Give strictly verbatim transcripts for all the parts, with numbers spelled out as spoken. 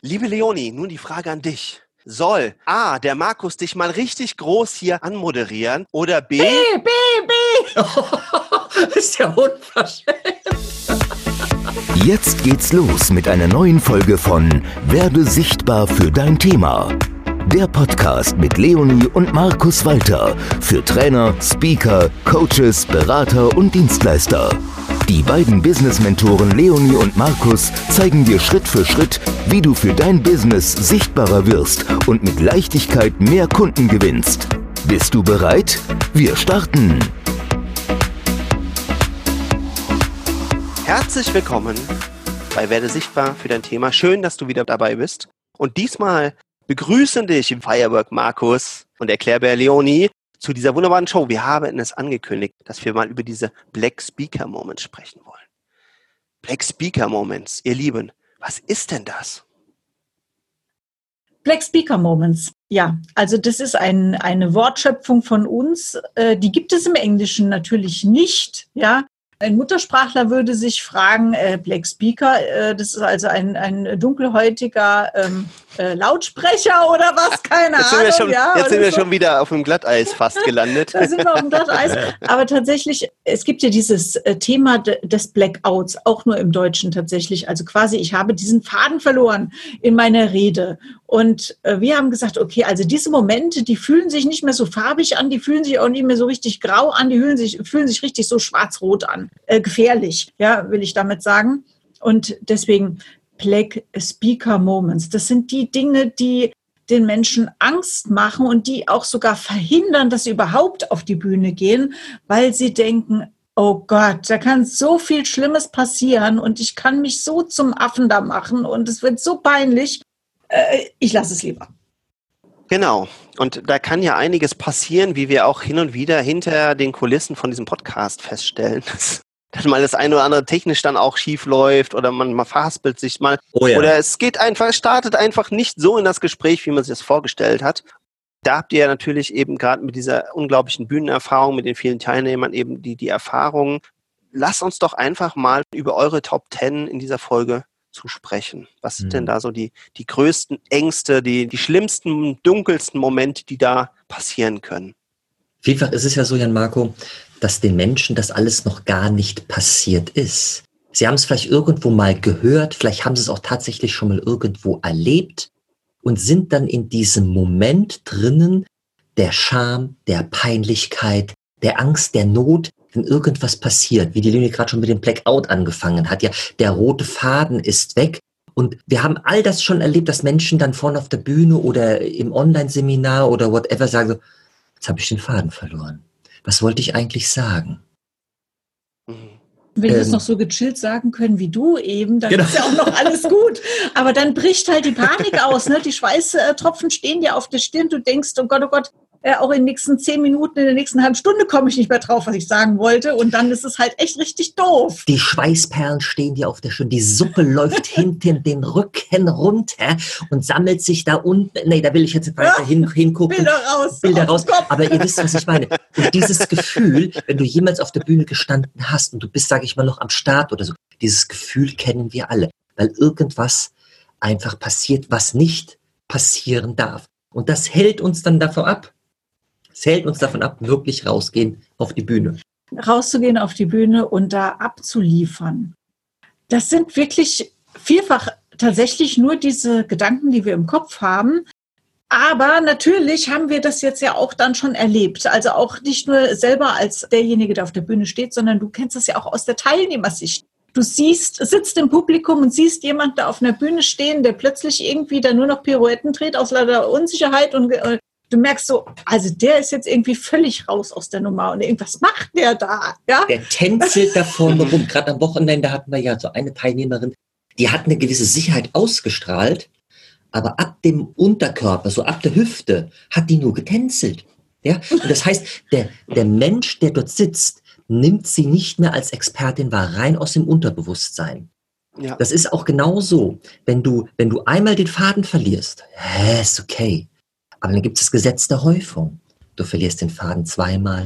Liebe Leonie, nun die Frage an dich. Soll A, der Markus dich mal richtig groß hier anmoderieren oder B... B, B, B! Das ist ja unverschämt. Jetzt geht's los mit einer neuen Folge von Werde sichtbar für dein Thema. Der Podcast mit Leonie und Markus Walter für Trainer, Speaker, Coaches, Berater und Dienstleister. Die beiden Business-Mentoren Leonie und Markus zeigen dir Schritt für Schritt, wie du für dein Business sichtbarer wirst und mit Leichtigkeit mehr Kunden gewinnst. Bist du bereit? Wir starten! Herzlich willkommen bei Werde sichtbar für dein Thema. Schön, dass du wieder dabei bist. Und diesmal begrüßen dich im Firework Markus und Erklärbär Leonie zu dieser wunderbaren Show. Wir haben es angekündigt, dass wir mal über diese Black Speaker Moments sprechen wollen. Black Speaker Moments, ihr Lieben, was ist denn das? Black Speaker Moments, ja, also das ist ein, eine Wortschöpfung von uns, äh, die gibt es im Englischen natürlich nicht, ja. Ein Muttersprachler würde sich fragen, äh, Black Speaker, äh, das ist also ein, ein dunkelhäutiger ähm, äh, Lautsprecher oder was, keine jetzt Ahnung. Sind wir schon, ja, jetzt sind wir so. schon wieder auf dem Glatteis fast gelandet. Da sind wir auf dem Glatteis. Aber tatsächlich, es gibt ja dieses äh, Thema de, des Blackouts, auch nur im Deutschen tatsächlich. Also quasi, ich habe diesen Faden verloren in meiner Rede. Und äh, wir haben gesagt, okay, also diese Momente, die fühlen sich nicht mehr so farbig an, die fühlen sich auch nicht mehr so richtig grau an, die fühlen sich, fühlen sich richtig so schwarz-rot an. Äh, gefährlich, ja, will ich damit sagen. Und deswegen Black Speaker Moments. Das sind die Dinge, die den Menschen Angst machen und die auch sogar verhindern, dass sie überhaupt auf die Bühne gehen, weil sie denken, oh Gott, da kann so viel Schlimmes passieren und ich kann mich so zum Affen da machen und es wird so peinlich. Äh, ich lasse es lieber. Genau. Und da kann ja einiges passieren, wie wir auch hin und wieder hinter den Kulissen von diesem Podcast feststellen. Dass mal das eine oder andere technisch dann auch schief läuft oder man mal verhaspelt sich mal. Oh ja. Oder es geht einfach, es startet einfach nicht so in das Gespräch, wie man sich das vorgestellt hat. Da habt ihr ja natürlich eben gerade mit dieser unglaublichen Bühnenerfahrung, mit den vielen Teilnehmern eben die, die Erfahrungen. Lasst uns doch einfach mal über eure Top Ten in dieser Folge zu sprechen. Was sind hm. denn da so die, die größten Ängste, die, die schlimmsten, dunkelsten Momente, die da passieren können? Vielfach ist es ja so, Jan Marco, dass den Menschen das alles noch gar nicht passiert ist. Sie haben es vielleicht irgendwo mal gehört, vielleicht haben sie es auch tatsächlich schon mal irgendwo erlebt und sind dann in diesem Moment drinnen der Scham, der Peinlichkeit, der Angst, der Not, wenn irgendwas passiert, wie die Leonie gerade schon mit dem Blackout angefangen hat. Ja, der rote Faden ist weg. Und wir haben all das schon erlebt, dass Menschen dann vorne auf der Bühne oder im Online-Seminar oder whatever sagen so, jetzt habe ich den Faden verloren. Was wollte ich eigentlich sagen? Wenn wir ähm, das noch so gechillt sagen können wie du eben, dann genau. ist ja auch noch alles gut. Aber dann bricht halt die Panik aus. Ne? Die Schweißtropfen stehen dir auf der Stirn. Du denkst, oh Gott, oh Gott, äh, auch in den nächsten zehn Minuten, in der nächsten halben Stunde komme ich nicht mehr drauf, was ich sagen wollte. Und dann ist es halt echt richtig doof. Die Schweißperlen stehen dir auf der Stirn. Die Suppe läuft hinten den Rücken runter und sammelt sich da unten. Nee, da will ich jetzt weiter hin, hingucken. Bilder raus. Bilder raus. Aber ihr wisst, was ich meine. Und dieses Gefühl, wenn du jemals auf der Bühne gestanden hast und du bist, sage ich mal, noch am Start oder so, dieses Gefühl kennen wir alle. Weil irgendwas einfach passiert, was nicht passieren darf. Und das hält uns dann davon ab. Es hält uns davon ab, wirklich rausgehen auf die Bühne. Rauszugehen auf die Bühne und da abzuliefern. Das sind wirklich vielfach tatsächlich nur diese Gedanken, die wir im Kopf haben. Aber natürlich haben wir das jetzt ja auch dann schon erlebt. Also auch nicht nur selber als derjenige, der auf der Bühne steht, sondern du kennst das ja auch aus der Teilnehmersicht. Du siehst, sitzt im Publikum und siehst jemanden da auf einer Bühne stehen, der plötzlich irgendwie da nur noch Pirouetten dreht aus lauter Unsicherheit und äh, du merkst so, also der ist jetzt irgendwie völlig raus aus der Nummer und irgendwas macht der da, ja? Der tänzelt da vorne rum. Gerade am Wochenende hatten wir ja so eine Teilnehmerin, die hat eine gewisse Sicherheit ausgestrahlt, aber ab dem Unterkörper, so ab der Hüfte, hat die nur getänzelt. Ja? Und das heißt, der, der Mensch, der dort sitzt, nimmt sie nicht mehr als Expertin wahr, rein aus dem Unterbewusstsein. Ja. Das ist auch genau so. Wenn du, wenn du einmal den Faden verlierst, hä, ist okay. Aber dann gibt es das Gesetz der Häufung. Du verlierst den Faden zweimal,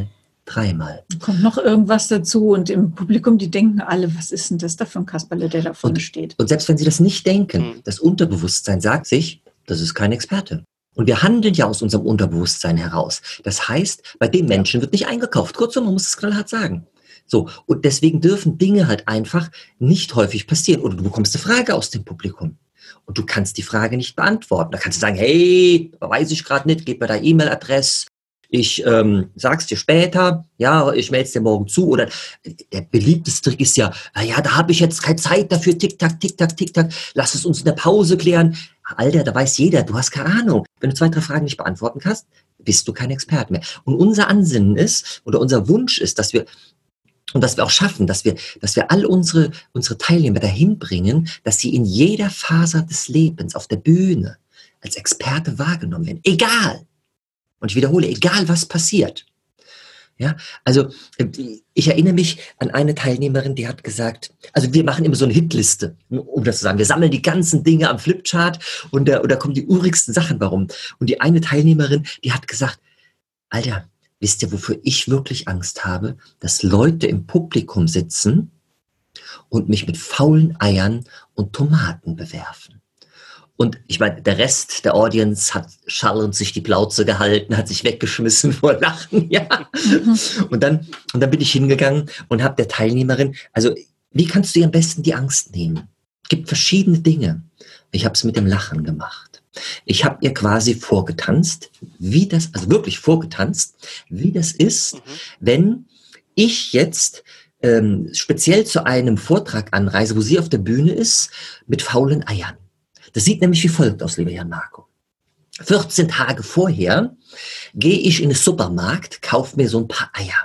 Dreimal. Kommt noch irgendwas dazu und im Publikum, die denken alle, was ist denn das da für ein Kasperle, der da vorne und, steht? Und selbst wenn sie das nicht denken, Mhm. das Unterbewusstsein sagt sich, das ist kein Experte. Und wir handeln ja aus unserem Unterbewusstsein heraus. Das heißt, bei den Menschen wird nicht eingekauft. Kurzum, man muss es knallhart sagen. So, und deswegen dürfen Dinge halt einfach nicht häufig passieren. Oder du bekommst eine Frage aus dem Publikum und du kannst die Frage nicht beantworten. Da kannst du sagen, hey, weiß ich gerade nicht, gib mir da E-Mail-Adresse. Ich ähm, sag's dir später, ja, ich melde es dir morgen zu. Oder der beliebteste Trick ist ja, naja, da habe ich jetzt keine Zeit dafür, tick-tack, tick-tack, tick-tack, lass es uns in der Pause klären. Alter, da weiß jeder, du hast keine Ahnung. Wenn du zwei, drei Fragen nicht beantworten kannst, bist du kein Experte mehr. Und unser Ansinnen ist, oder unser Wunsch ist, dass wir, und dass wir auch schaffen, dass wir, dass wir all unsere, unsere Teilnehmer dahin bringen, dass sie in jeder Faser des Lebens auf der Bühne als Experte wahrgenommen werden. Egal. Und ich wiederhole, egal was passiert. Ja, also ich erinnere mich an eine Teilnehmerin, die hat gesagt, also wir machen immer so eine Hitliste, um das zu sagen. Wir sammeln die ganzen Dinge am Flipchart und da, und da kommen die urigsten Sachen warum. Und die eine Teilnehmerin, die hat gesagt, Alter, wisst ihr, wofür ich wirklich Angst habe? Dass Leute im Publikum sitzen und mich mit faulen Eiern und Tomaten bewerfen. Und ich meine, der Rest der Audience hat schallend sich die Plauze gehalten, hat sich weggeschmissen vor Lachen, ja. Mhm. Und dann, und dann bin ich hingegangen und habe der Teilnehmerin, also wie kannst du ihr am besten die Angst nehmen? Es gibt verschiedene Dinge. Ich habe es mit dem Lachen gemacht. Ich habe ihr quasi vorgetanzt, wie das, also wirklich vorgetanzt, wie das ist, mhm. wenn ich jetzt ähm, speziell zu einem Vortrag anreise, wo sie auf der Bühne ist, mit faulen Eiern. Das sieht nämlich wie folgt aus, lieber Jan Marco. vierzehn Tage vorher gehe ich in den Supermarkt, kaufe mir so ein paar Eier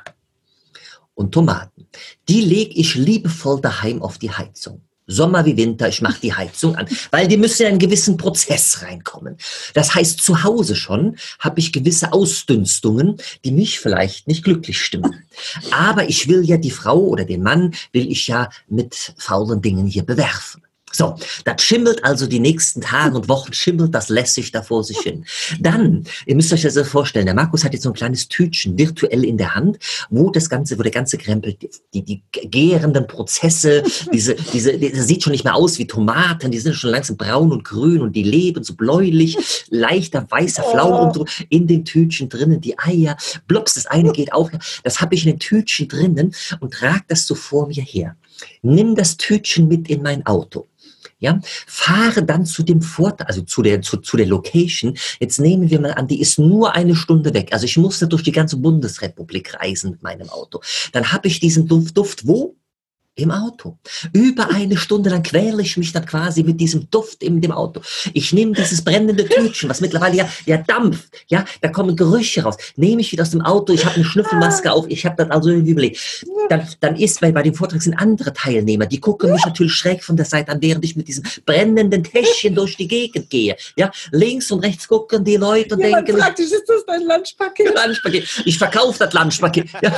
und Tomaten. Die lege ich liebevoll daheim auf die Heizung. Sommer wie Winter, ich mache die Heizung an, weil die müssen in einen gewissen Prozess reinkommen. Das heißt, zu Hause schon habe ich gewisse Ausdünstungen, die mich vielleicht nicht glücklich stimmen. Aber ich will ja die Frau oder den Mann, will ich ja mit faulen Dingen hier bewerfen. So, das schimmelt also die nächsten Tage und Wochen, schimmelt das lässig da vor sich hin. Dann, ihr müsst euch das so vorstellen, der Markus hat jetzt so ein kleines Tütchen virtuell in der Hand, wo das Ganze, wo der ganze Krempel, die, die gärenden Prozesse, diese, diese, das sieht schon nicht mehr aus wie Tomaten, die sind schon langsam braun und grün und die leben so bläulich, leichter weißer Flaum oh. in den Tütchen drinnen, die Eier, blops, das eine geht auf, das habe ich in dem Tütchen drinnen und trage das so vor mir her. Nimm das Tütchen mit in mein Auto. Ja, fahre dann zu dem Vorteil, also zu der, zu, zu der Location. Jetzt nehmen wir mal an, die ist nur eine Stunde weg. Also ich musste durch die ganze Bundesrepublik reisen mit meinem Auto. Dann habe ich diesen Duft, Duft wo? Im Auto. Über eine Stunde lang quäle ich mich dann quasi mit diesem Duft in dem Auto. Ich nehme dieses brennende Tütchen, was mittlerweile ja, ja dampft, ja, da kommen Gerüche raus. Nehme ich wieder aus dem Auto, ich habe eine Schnüffelmaske auf, ich habe das also irgendwie überlegt. Dann, dann ist bei, bei dem Vortrag sind andere Teilnehmer, die gucken mich natürlich schräg von der Seite an, während ich mit diesem brennenden Täschchen durch die Gegend gehe. Ja, links und rechts gucken die Leute und ja, denken... praktisch ist das dein Lunchpaket. Lunchpaket. Ich verkaufe das Lunchpaket. Ja.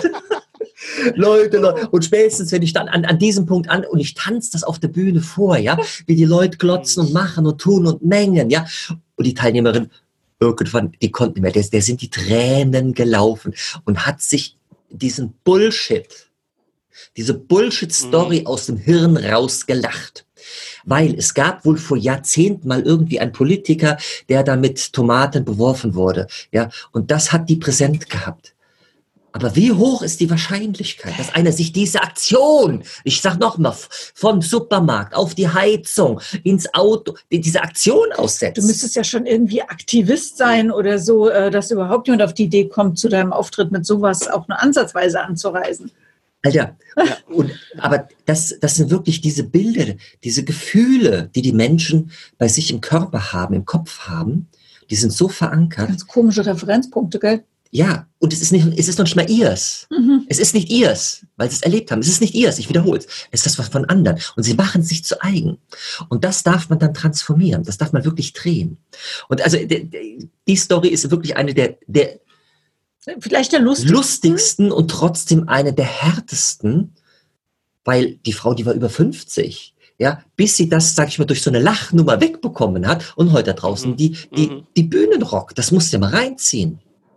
Leute, Leute, und spätestens, wenn ich dann an, an diesem Punkt an, und ich tanze das auf der Bühne vor, ja, wie die Leute glotzen und machen und tun und mengen, ja, und die Teilnehmerin, irgendwann, die konnten nicht mehr, der, der sind die Tränen gelaufen und hat sich diesen Bullshit, diese Bullshit-Story mhm. aus dem Hirn rausgelacht. Weil es gab wohl vor Jahrzehnten mal irgendwie einen Politiker, der da mit Tomaten beworfen wurde, ja, und das hat die präsent gehabt. Aber wie hoch ist die Wahrscheinlichkeit, dass einer sich diese Aktion, ich sag nochmal, vom Supermarkt auf die Heizung, ins Auto, diese Aktion aussetzt? Du müsstest ja schon irgendwie Aktivist sein oder so, dass überhaupt jemand auf die Idee kommt, zu deinem Auftritt mit sowas auch nur ansatzweise anzureisen. Alter, ja, und, aber das, das sind wirklich diese Bilder, diese Gefühle, die die Menschen bei sich im Körper haben, im Kopf haben, die sind so verankert. Ganz komische Referenzpunkte, gell? Ja, und es ist nicht, es ist noch nicht mal ihrs. Mhm. Es ist nicht ihrs, weil sie es erlebt haben. Es ist nicht ihrs, ich wiederhole es. Es ist das was von anderen. Und sie machen es sich zu eigen. Und das darf man dann transformieren. Das darf man wirklich drehen. Und also die, die Story ist wirklich eine der, der vielleicht der lustigsten. lustigsten und trotzdem eine der härtesten, weil die Frau, die war über fünfzig. Ja, bis sie das, sag ich mal, durch so eine Lachnummer wegbekommen hat und heute da draußen die, die, die Bühnen rockt. Das musst du mal reinziehen.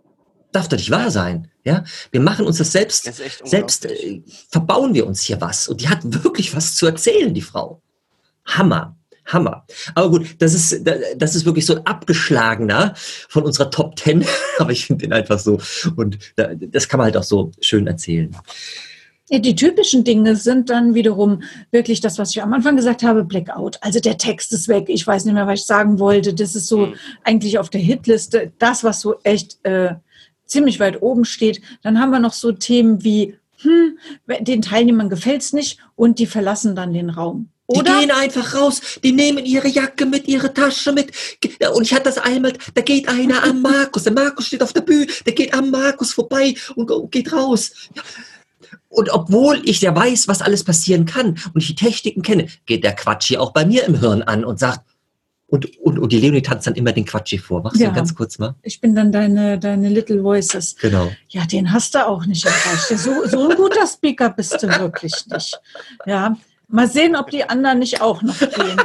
Darf doch nicht wahr sein. Ja? Wir machen uns das selbst, Das ist echt selbst äh, verbauen wir uns hier was. Und die hat wirklich was zu erzählen, die Frau. Hammer, Hammer. Aber gut, das ist, das ist wirklich so ein abgeschlagener von unserer Top Ten. Aber ich finde den einfach so. Und das kann man halt auch so schön erzählen. Ja, die typischen Dinge sind dann wiederum wirklich das, was ich am Anfang gesagt habe, Blackout. Also der Text ist weg, ich weiß nicht mehr, was ich sagen wollte. Das ist so mhm. eigentlich auf der Hitliste das, was so echt äh, ziemlich weit oben steht. Dann haben wir noch so Themen wie, hm, den Teilnehmern gefällt es nicht und die verlassen dann den Raum. Oder? Die gehen einfach raus, die nehmen ihre Jacke mit, ihre Tasche mit. Und ich hatte das einmal, da geht einer am Markus, der Markus steht auf der Bühne, der geht am Markus vorbei und geht raus. Und obwohl ich ja weiß, was alles passieren kann und ich die Techniken kenne, geht der Quatschi auch bei mir im Hirn an und sagt, und, und, und die Leonie tanzt dann immer den Quatschi vor. Machst ja, du ganz kurz mal? Ich bin dann deine, deine Little Voices. Genau. Ja, den hast du auch nicht erreicht. So, so ein guter Speaker bist du wirklich nicht. Ja, mal sehen, ob die anderen nicht auch noch gehen.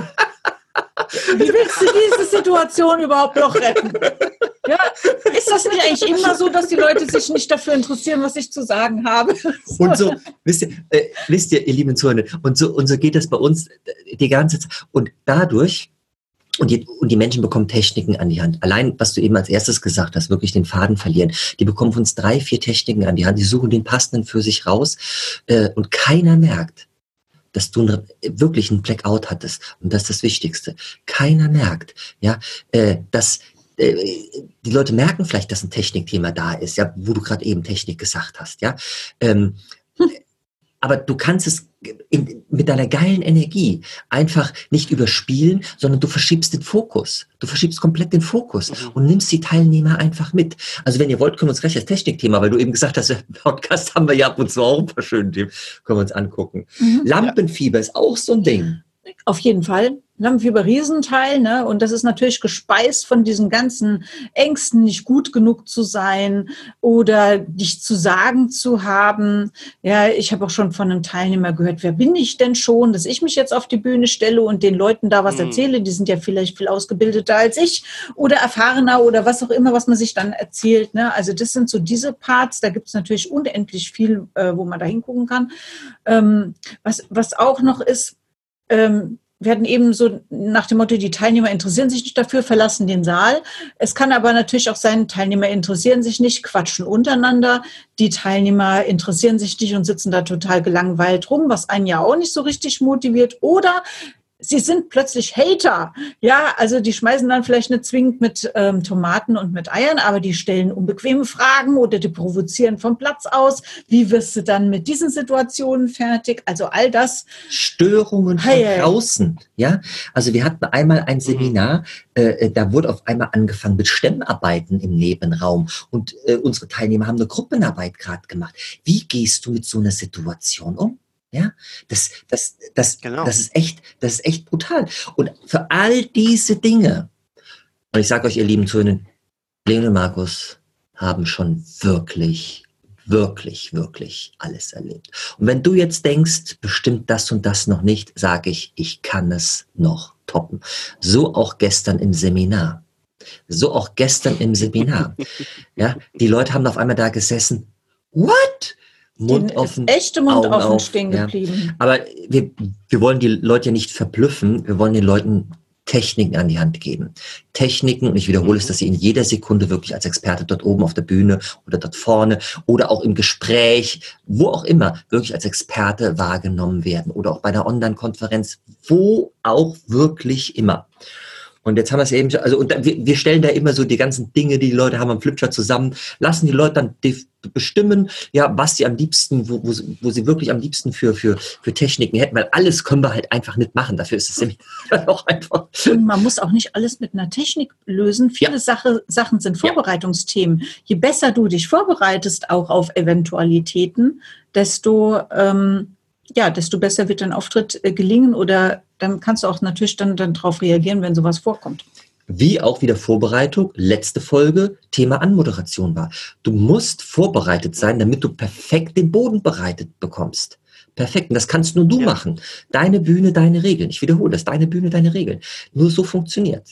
Wie willst du diese Situation überhaupt noch retten? Ja, ist das nicht eigentlich immer so, dass die Leute sich nicht dafür interessieren, was ich zu sagen habe? So. Und so, wisst ihr, äh, wisst ihr, ihr lieben Zuhörer, und so, und so geht das bei uns die ganze Zeit. Und dadurch, und die, und die Menschen bekommen Techniken an die Hand. Allein, was du eben als erstes gesagt hast, wirklich den Faden verlieren. Die bekommen von uns drei, vier Techniken an die Hand. Die suchen den passenden für sich raus. Äh, und keiner merkt, dass du wirklich einen Blackout hattest. Und das ist das Wichtigste. Keiner merkt, ja, äh, dass äh, die Leute merken vielleicht, dass ein Technikthema da ist, ja, wo du gerade eben Technik gesagt hast, ja. Ähm, hm. Aber du kannst es in, mit deiner geilen Energie einfach nicht überspielen, sondern du verschiebst den Fokus. Du verschiebst komplett den Fokus mhm. und nimmst die Teilnehmer einfach mit. Also wenn ihr wollt, können wir uns gleich das Technikthema, weil du eben gesagt hast, im Podcast haben wir ja ab und zu auch ein paar schöne Themen, können wir uns angucken. Mhm. Lampenfieber ja. ist auch so ein Ding. Auf jeden Fall. Lampenfieber Riesenteil, ne? Und das ist natürlich gespeist von diesen ganzen Ängsten, nicht gut genug zu sein oder nicht zu sagen zu haben. Ja, ich habe auch schon von einem Teilnehmer gehört, wer bin ich denn schon, dass ich mich jetzt auf die Bühne stelle und den Leuten da was erzähle, die sind ja vielleicht viel ausgebildeter als ich oder erfahrener oder was auch immer, was man sich dann erzählt, ne? Also das sind so diese Parts, da gibt es natürlich unendlich viel, äh, wo man da hingucken kann. Ähm, was, was auch noch ist, ähm, wir hatten eben so nach dem Motto, die Teilnehmer interessieren sich nicht dafür, verlassen den Saal. Es kann aber natürlich auch sein, Teilnehmer interessieren sich nicht, quatschen untereinander. Die Teilnehmer interessieren sich nicht und sitzen da total gelangweilt rum, was einen ja auch nicht so richtig motiviert. Oder sie sind plötzlich Hater. Ja, also die schmeißen dann vielleicht nicht zwingend mit ähm, Tomaten und mit Eiern, aber die stellen unbequeme Fragen oder die provozieren vom Platz aus. Wie wirst du dann mit diesen Situationen fertig? Also all das. Störungen von hey, draußen. Ja, also wir hatten einmal ein Seminar, äh, da wurde auf einmal angefangen mit Stemmarbeiten im Nebenraum und äh, unsere Teilnehmer haben eine Gruppenarbeit gerade gemacht. Wie gehst du mit so einer Situation um? Ja, das, das, das, genau. das ist echt, das ist echt brutal. Und für all diese Dinge, und ich sage euch, ihr lieben Zuhörer, Leonie und Markus haben schon wirklich, wirklich, wirklich alles erlebt. Und wenn du jetzt denkst, bestimmt das und das noch nicht, sage ich, ich kann es noch toppen. So auch gestern im Seminar. So auch gestern im Seminar. Ja, die Leute haben auf einmal da gesessen. What? Mund offen, echte Mund Augen offen auf, stehen ja. geblieben. Aber wir, wir wollen die Leute ja nicht verblüffen, wir wollen den Leuten Techniken an die Hand geben. Techniken, und ich wiederhole es, dass sie in jeder Sekunde wirklich als Experte dort oben auf der Bühne oder dort vorne oder auch im Gespräch, wo auch immer, wirklich als Experte wahrgenommen werden oder auch bei einer Online-Konferenz, wo auch wirklich immer. Und jetzt haben wir es eben, also und wir, wir stellen da immer so die ganzen Dinge, die die Leute haben am Flipchart zusammen, lassen die Leute dann bestimmen, ja, was sie am liebsten, wo, wo, wo sie wirklich am liebsten für, für, für Techniken hätten, weil alles können wir halt einfach nicht machen. Dafür ist es nämlich auch einfach. Und man muss auch nicht alles mit einer Technik lösen. Viele ja. Sache, Sachen sind Vorbereitungsthemen. Ja. Je besser du dich vorbereitest, auch auf Eventualitäten, desto ähm, ja, desto besser wird dein Auftritt äh, gelingen oder dann kannst du auch natürlich dann, dann darauf reagieren, wenn sowas vorkommt. Wie auch wieder Vorbereitung, letzte Folge, Thema Anmoderation war. Du musst vorbereitet sein, damit du perfekt den Boden bereitet bekommst. Perfekt, und das kannst nur du ja. machen. Deine Bühne, deine Regeln. Ich wiederhole das, deine Bühne, deine Regeln. Nur so funktioniert es, ja.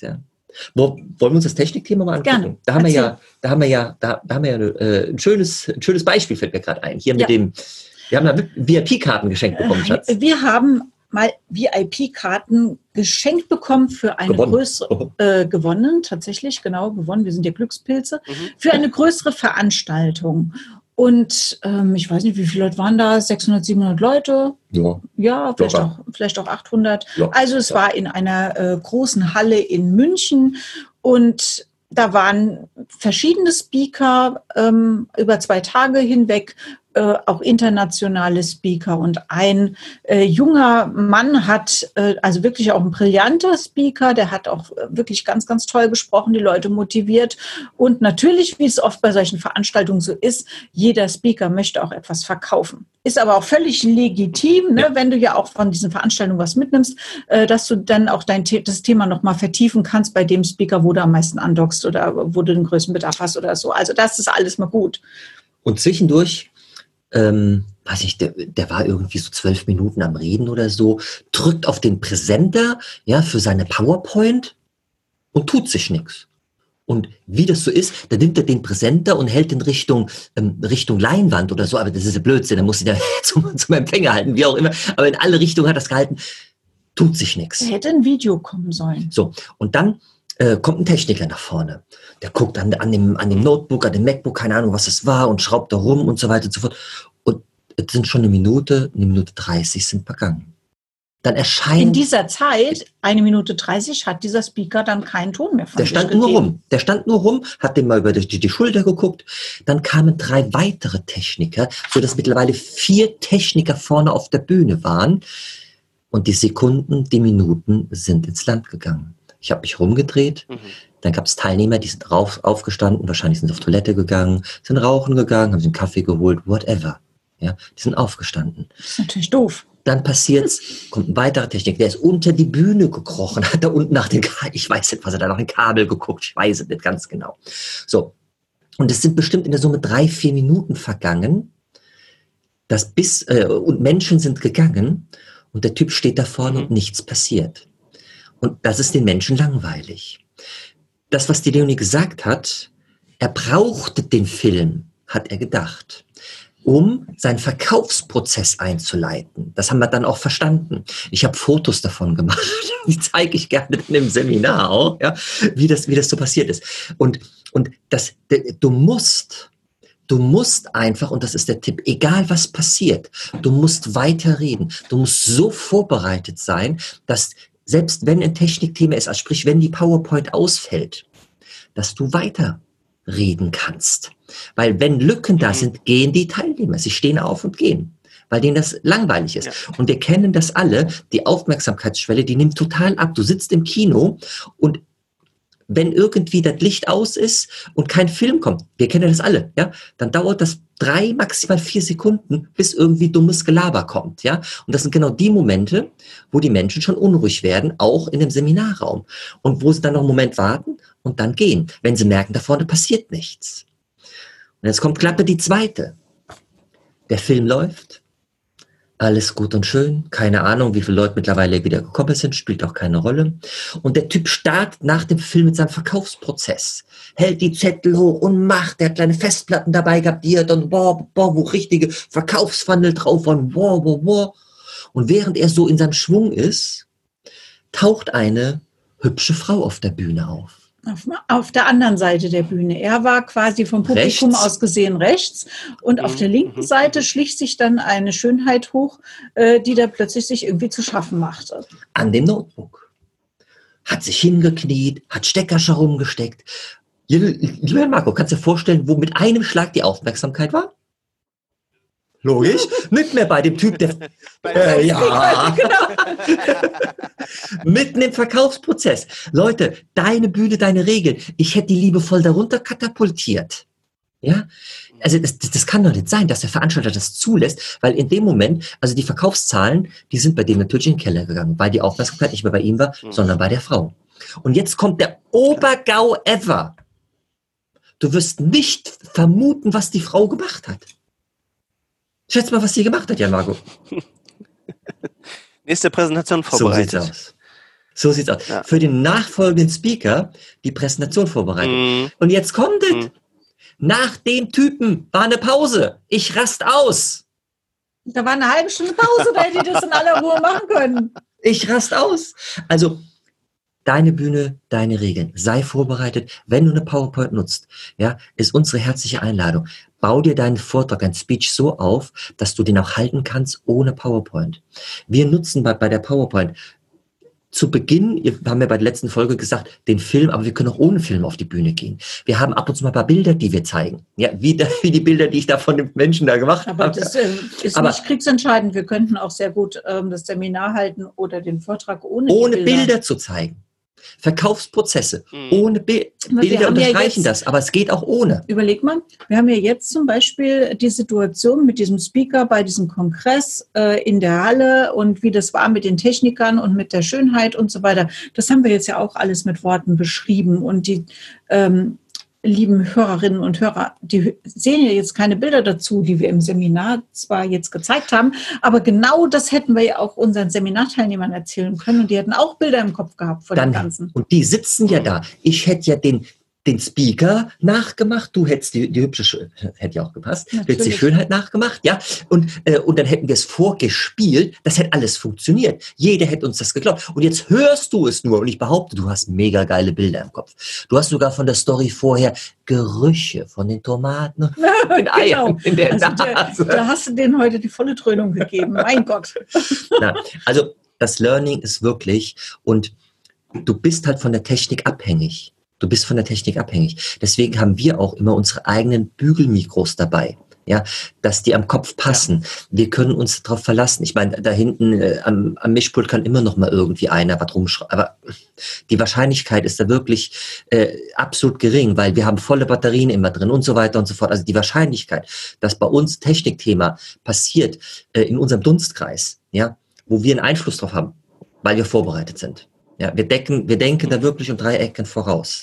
Wo, wollen wir uns das Technikthema mal angucken? Gerne. Da haben wir Erzähl. ja, da haben wir ja, da, da haben wir ja äh, ein schönes, ein schönes Beispiel fällt mir gerade ein. Hier mit Ja. dem, wir haben da V I P-Karten geschenkt bekommen, Schatz. Wir haben mal V I P-Karten geschenkt bekommen für eine Gewonnen. größere, äh, gewonnen, tatsächlich, genau, gewonnen, wir sind ja Glückspilze, Mhm. für eine größere Veranstaltung. Und ähm, ich weiß nicht, wie viele Leute waren da, sechshundert, siebenhundert Leute? Ja. Ja, vielleicht Locker. auch, vielleicht auch achthundert. Ja. Also es Ja. war in einer äh, großen Halle in München und da waren verschiedene Speaker ähm, über zwei Tage hinweg, äh, auch internationale Speaker. Und ein äh, junger Mann hat, äh, also wirklich auch ein brillanter Speaker, der hat auch äh, wirklich ganz, ganz toll gesprochen, die Leute motiviert. Und natürlich, wie es oft bei solchen Veranstaltungen so ist, jeder Speaker möchte auch etwas verkaufen. Ist aber auch völlig legitim, ne, Ja. wenn du ja auch von diesen Veranstaltungen was mitnimmst, äh, dass du dann auch dein The- das Thema nochmal vertiefen kannst bei dem Speaker, wo du am meisten andockst oder wo du den größten Bedarf hast oder so. Also das ist alles mal gut. Und zwischendurch, ähm, weiß ich, der, der war irgendwie so zwölf Minuten am Reden oder so, drückt auf den Präsenter, ja, für seine PowerPoint und tut sich nichts. Und wie das so ist, da nimmt er den Präsenter und hält in Richtung, ähm, Richtung Leinwand oder so, aber das ist ja Blödsinn, da muss ich da zum, zum Empfänger halten, wie auch immer, aber in alle Richtungen hat er es gehalten, tut sich nichts. Da hätte ein Video kommen sollen. So, und dann äh, kommt ein Techniker nach vorne. Der guckt an, an, dem, an dem Notebook, an dem MacBook, keine Ahnung, was es war, und schraubt da rum und so weiter und so fort. Und es sind schon eine Minute, eine Minute dreißig sind vergangen. Dann In erscheint, dieser Zeit, eine Minute dreißig, hat dieser Speaker dann keinen Ton mehr von der sich stand nur gegeben. rum. Der stand nur rum, hat dem mal über die, die Schulter geguckt. Dann kamen drei weitere Techniker, sodass mittlerweile vier Techniker vorne auf der Bühne waren. Und die Sekunden, die Minuten sind ins Land gegangen. Ich habe mich rumgedreht. Mhm. Dann gab es Teilnehmer, die sind rauf, aufgestanden, wahrscheinlich sind sie auf Toilette gegangen, sind rauchen gegangen, haben sich einen Kaffee geholt, whatever. Ja, die sind aufgestanden. Das ist natürlich doof. Dann passiert's, kommt ein weiterer Techniker, der ist unter die Bühne gekrochen, hat da unten nach den Kabel, ich weiß nicht, was er da nach den Kabel geguckt, ich weiß es nicht ganz genau. So. Und es sind bestimmt in der Summe drei, vier Minuten vergangen, das bis, äh, und Menschen sind gegangen und der Typ steht da vorne Mhm. und nichts passiert. Und das ist den Menschen langweilig. Das, was die Leonie gesagt hat, er brauchte den Film, hat er gedacht, um seinen Verkaufsprozess einzuleiten. Das haben wir dann auch verstanden. Ich habe Fotos davon gemacht. Die zeige ich gerne in dem Seminar auch, ja, wie das, wie das so passiert ist. Und, und das, du musst, du musst einfach, und das ist der Tipp, egal was passiert, du musst weiter reden. Du musst so vorbereitet sein, dass selbst wenn ein Technikthema ist, also sprich, wenn die PowerPoint ausfällt, dass du weiter reden kannst. Weil wenn Lücken da sind, gehen die Teilnehmer. Sie stehen auf und gehen, weil denen das langweilig ist. Ja. Und wir kennen das alle, die Aufmerksamkeitsschwelle, die nimmt total ab. Du sitzt im Kino und wenn irgendwie das Licht aus ist und kein Film kommt, wir kennen das alle, ja, dann dauert das drei, maximal vier Sekunden, bis irgendwie dummes Gelaber kommt, ja. Und das sind genau die Momente, wo die Menschen schon unruhig werden, auch in dem Seminarraum. Und wo sie dann noch einen Moment warten und dann gehen, wenn sie merken, da vorne passiert nichts. Und jetzt kommt Klappe die zweite. Der Film läuft, alles gut und schön, keine Ahnung, wie viele Leute mittlerweile wieder gekommen sind, spielt auch keine Rolle. Und der Typ startet nach dem Film mit seinem Verkaufsprozess, hält die Zettel hoch und macht, der hat kleine Festplatten dabei gehabt, die hat dann, boah, boah, wo richtige Verkaufsfunnel drauf waren, boah, boah, boah. Und während er so in seinem Schwung ist, taucht eine hübsche Frau auf der Bühne auf. Auf, auf der anderen Seite der Bühne. Er war quasi vom Publikum Rechts. aus gesehen rechts und auf Mhm, der linken mhm, Seite mhm. schlich sich dann eine Schönheit hoch, äh, die da plötzlich sich irgendwie zu schaffen machte. An dem Notebook. Hat sich hingekniet, hat Steckerchen rumgesteckt. Lieber Marco, kannst du dir vorstellen, wo mit einem Schlag die Aufmerksamkeit war? Logisch. Nicht mehr bei dem Typ, der... Äh, ja. Mitten im Verkaufsprozess. Leute, deine Bühne, deine Regeln. Ich hätte die liebevoll darunter katapultiert. Ja? Also das, das, das kann doch nicht sein, dass der Veranstalter das zulässt, weil in dem Moment, also die Verkaufszahlen, die sind bei dem natürlich in den Keller gegangen, weil die Aufmerksamkeit nicht mehr bei ihm war, Mhm. sondern bei der Frau. Und jetzt kommt der Obergau ever. Du wirst nicht vermuten, was die Frau gemacht hat. Schätz mal, was sie gemacht hat, Jan Marco. Nächste Präsentation So vorbereitet. sieht's aus. So sieht's aus. Ja. Für den nachfolgenden Speaker die Präsentation vorbereitet. Mhm. Und jetzt kommt es. Mhm. Nach dem Typen war eine Pause. Ich rast aus. Da war eine halbe Stunde Pause, da hätte ich das in aller Ruhe machen können. Ich rast aus. Also, deine Bühne, deine Regeln. Sei vorbereitet. Wenn du eine PowerPoint nutzt, ja, ist unsere herzliche Einladung. Bau dir deinen Vortrag, dein Speech so auf, dass du den auch halten kannst ohne PowerPoint. Wir nutzen bei, bei der PowerPoint zu Beginn, wir haben ja bei der letzten Folge gesagt, den Film, aber wir können auch ohne Film auf die Bühne gehen. Wir haben ab und zu mal ein paar Bilder, die wir zeigen. Ja, wie, da, wie die Bilder, die ich da von den Menschen da gemacht aber habe. Aber das äh, ist aber nicht kriegsentscheidend. Wir könnten auch sehr gut ähm, das Seminar halten oder den Vortrag ohne Ohne Bilder. Bilder zu zeigen. Verkaufsprozesse. Mhm. Ohne Bi- Bilder unterstreichen ja das, aber es geht auch ohne. Überleg mal, wir haben ja jetzt zum Beispiel die Situation mit diesem Speaker bei diesem Kongress äh, in der Halle und wie das war mit den Technikern und mit der Schönheit und so weiter. Das haben wir jetzt ja auch alles mit Worten beschrieben und die ähm, lieben Hörerinnen und Hörer, die sehen ja jetzt keine Bilder dazu, die wir im Seminar zwar jetzt gezeigt haben, aber genau das hätten wir ja auch unseren Seminarteilnehmern erzählen können und die hätten auch Bilder im Kopf gehabt von Dann, dem Ganzen. Und die sitzen ja da. Ich hätte ja den, den Speaker nachgemacht, du hättest die, die hübsche, Schö- hätte ja auch gepasst, du hättest die Schönheit nachgemacht, ja, und, äh, und dann hätten wir es vorgespielt, das hätte alles funktioniert. Jeder hätte uns das geglaubt. Und jetzt hörst du es nur und ich behaupte, du hast mega geile Bilder im Kopf. Du hast sogar von der Story vorher Gerüche von den Tomaten und den Eiern Genau. in der Also Nase. da, da hast du denen heute die volle Dröhnung gegeben, mein Gott. Na, also das Learning ist wirklich, und du bist halt von der Technik abhängig. Du bist von der Technik abhängig. Deswegen haben wir auch immer unsere eigenen Bügelmikros dabei, ja, dass die am Kopf passen. Ja. Wir können uns darauf verlassen. Ich meine, da hinten äh, am, am Mischpult kann immer noch mal irgendwie einer was rumschreiben. Aber die Wahrscheinlichkeit ist da wirklich äh, absolut gering, weil wir haben volle Batterien immer drin und so weiter und so fort. Also die Wahrscheinlichkeit, dass bei uns Technikthema passiert äh, in unserem Dunstkreis, ja, wo wir einen Einfluss drauf haben, weil wir vorbereitet sind. Ja, wir decken, wir denken da wirklich um drei Ecken voraus.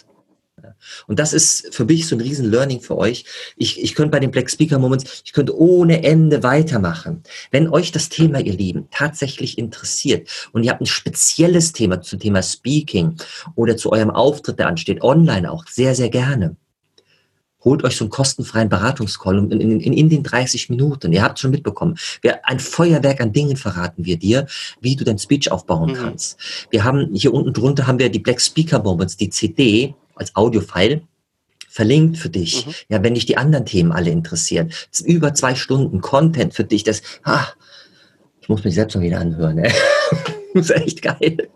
Und das ist für mich so ein riesen Learning für euch. Ich, ich könnte bei den Black Speaker Moments, ich könnte ohne Ende weitermachen. Wenn euch das Thema, ihr Lieben, tatsächlich interessiert und ihr habt ein spezielles Thema zum Thema Speaking oder zu eurem Auftritt, der ansteht, online auch, sehr, sehr gerne. Holt euch so einen kostenfreien Beratungscall in, in, in, in den dreißig Minuten. Ihr habt schon mitbekommen. Wir, ein Feuerwerk an Dingen verraten wir dir, wie du dein Speech aufbauen mhm. kannst. Wir haben hier unten drunter haben wir die Black Speaker Moments, die C D als Audiofile verlinkt für dich. Mhm. Ja, wenn dich die anderen Themen alle interessieren. Über zwei Stunden Content für dich. Das, ah, ich muss mich selbst mal wieder anhören. Ey. Das ist echt geil.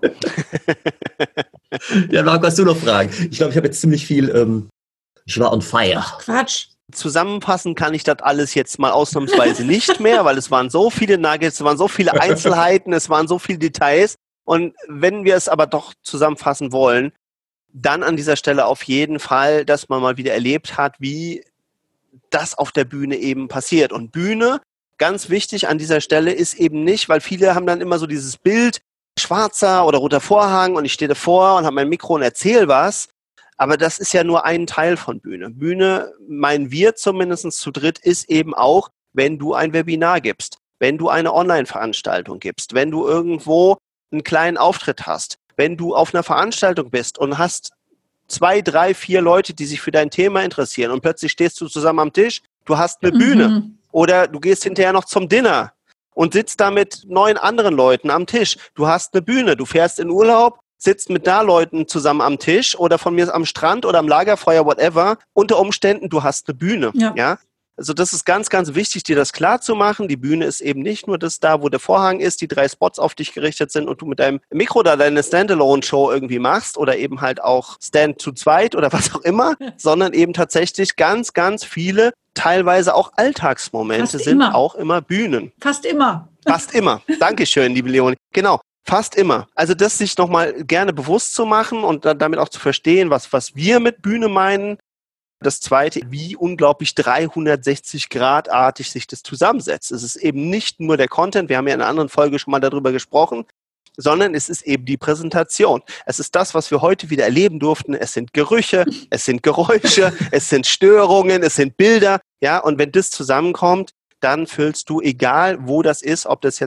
Ja, Marco, hast du noch Fragen? Ich glaube, ich habe jetzt ziemlich viel... Ähm, Ich war on fire. Ach, Quatsch. Zusammenfassen kann ich das alles jetzt mal ausnahmsweise nicht mehr, weil es waren so viele Nuggets, es waren so viele Einzelheiten, es waren so viele Details. Und wenn wir es aber doch zusammenfassen wollen, dann an dieser Stelle auf jeden Fall, dass man mal wieder erlebt hat, wie das auf der Bühne eben passiert. Und Bühne, ganz wichtig an dieser Stelle, ist eben nicht, weil viele haben dann immer so dieses Bild, schwarzer oder roter Vorhang und ich stehe davor und habe mein Mikro und erzähle was. Aber das ist ja nur ein Teil von Bühne. Bühne, meinen wir zumindest zu dritt, ist eben auch, wenn du ein Webinar gibst, wenn du eine Online-Veranstaltung gibst, wenn du irgendwo einen kleinen Auftritt hast, wenn du auf einer Veranstaltung bist und hast zwei, drei, vier Leute, die sich für dein Thema interessieren und plötzlich stehst du zusammen am Tisch, du hast eine mhm. Bühne oder du gehst hinterher noch zum Dinner und sitzt da mit neun anderen Leuten am Tisch. Du hast eine Bühne, du fährst in Urlaub, sitzt mit da Leuten zusammen am Tisch oder von mir am Strand oder am Lagerfeuer, whatever. Unter Umständen, du hast eine Bühne. Ja. ja? Also das ist ganz, ganz wichtig, dir das klar zu machen. Die Bühne ist eben nicht nur das da, wo der Vorhang ist, die drei Spots auf dich gerichtet sind und du mit deinem Mikro da deine Standalone-Show irgendwie machst oder eben halt auch Stand zu zweit oder was auch immer, sondern eben tatsächlich ganz, ganz viele, teilweise auch Alltagsmomente Fast sind immer. auch immer Bühnen. Fast immer. Fast immer. Dankeschön, liebe Leonie. Genau. Fast immer. Also das sich nochmal gerne bewusst zu machen und dann damit auch zu verstehen, was, was wir mit Bühne meinen. Das Zweite, wie unglaublich dreihundertsechzig Grad-artig sich das zusammensetzt. Es ist eben nicht nur der Content, wir haben ja in einer anderen Folge schon mal darüber gesprochen, sondern es ist eben die Präsentation. Es ist das, was wir heute wieder erleben durften. Es sind Gerüche, es sind Geräusche, es sind Störungen, es sind Bilder. Ja, und wenn das zusammenkommt, dann füllst du, egal wo das ist, ob das jetzt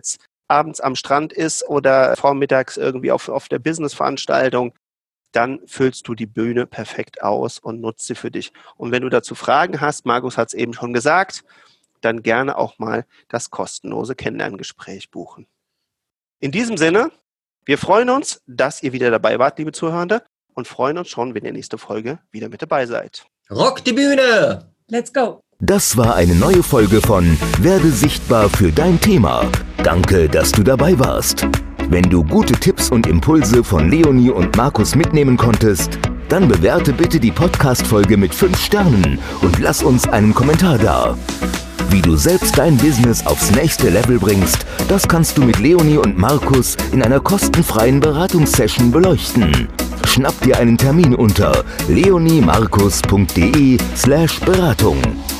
abends am Strand ist oder vormittags irgendwie auf, auf der Business-Veranstaltung, dann füllst du die Bühne perfekt aus und nutzt sie für dich. Und wenn du dazu Fragen hast, Markus hat es eben schon gesagt, dann gerne auch mal das kostenlose Kennenlerngespräch buchen. In diesem Sinne, wir freuen uns, dass ihr wieder dabei wart, liebe Zuhörende, und freuen uns schon, wenn ihr nächste Folge wieder mit dabei seid. Rock die Bühne! Let's go! Das war eine neue Folge von Werde sichtbar für dein Thema. Danke, dass du dabei warst. Wenn du gute Tipps und Impulse von Leonie und Markus mitnehmen konntest, dann bewerte bitte die Podcast-Folge mit fünf Sternen und lass uns einen Kommentar da. Wie du selbst dein Business aufs nächste Level bringst, das kannst du mit Leonie und Markus in einer kostenfreien Beratungssession beleuchten. Schnapp dir einen Termin unter leoniemarkus.de slash Beratung.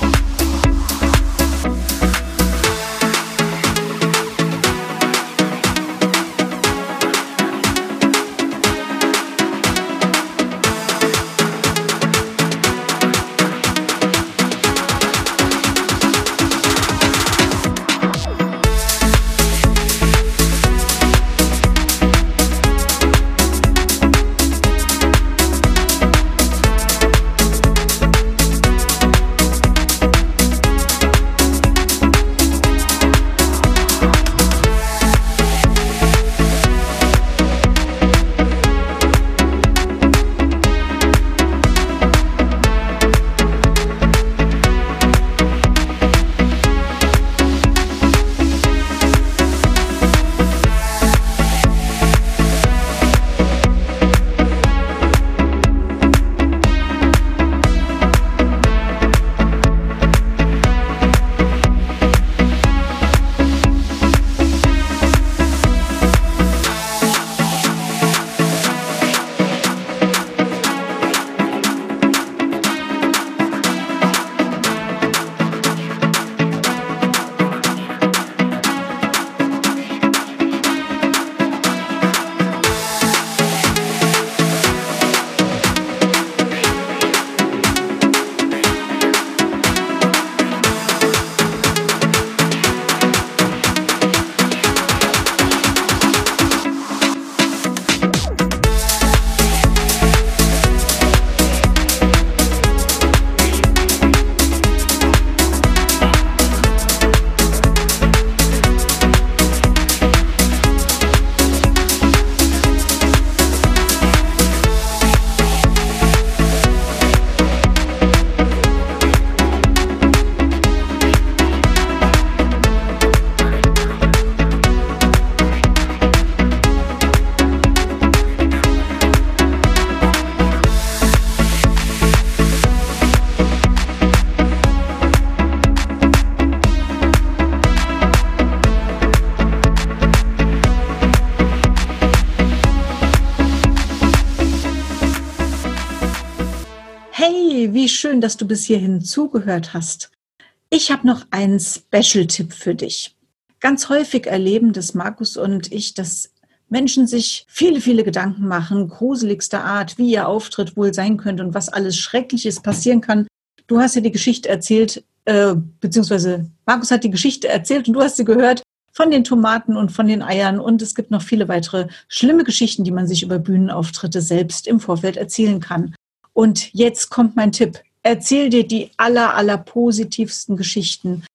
Hey, wie schön, dass du bis hierhin zugehört hast. Ich habe noch einen Special-Tipp für dich. Ganz häufig erleben das Markus und ich, dass Menschen sich viele, viele Gedanken machen, gruseligster Art, wie ihr Auftritt wohl sein könnte und was alles Schreckliches passieren kann. Du hast ja die Geschichte erzählt, äh, beziehungsweise Markus hat die Geschichte erzählt und du hast sie gehört von den Tomaten und von den Eiern. Und es gibt noch viele weitere schlimme Geschichten, die man sich über Bühnenauftritte selbst im Vorfeld erzählen kann. Und jetzt kommt mein Tipp. Erzähl dir die aller, aller positivsten Geschichten.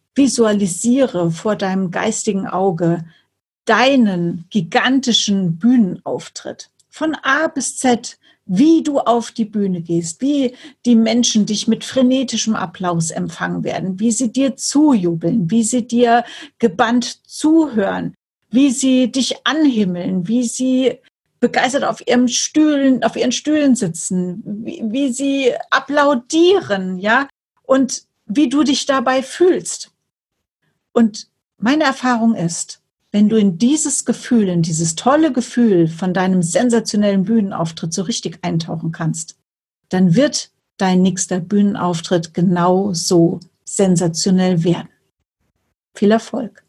Visualisiere vor deinem geistigen Auge deinen gigantischen Bühnenauftritt. Von A bis Z, wie du auf die Bühne gehst, wie die Menschen dich mit frenetischem Applaus empfangen werden, wie sie dir zujubeln, wie sie dir gebannt zuhören, wie sie dich anhimmeln, wie sie begeistert auf ihren Stühlen, auf ihren Stühlen sitzen, wie, wie sie applaudieren, ja, und wie du dich dabei fühlst. Und meine Erfahrung ist, wenn du in dieses Gefühl, in dieses tolle Gefühl von deinem sensationellen Bühnenauftritt so richtig eintauchen kannst, dann wird dein nächster Bühnenauftritt genau so sensationell werden. Viel Erfolg!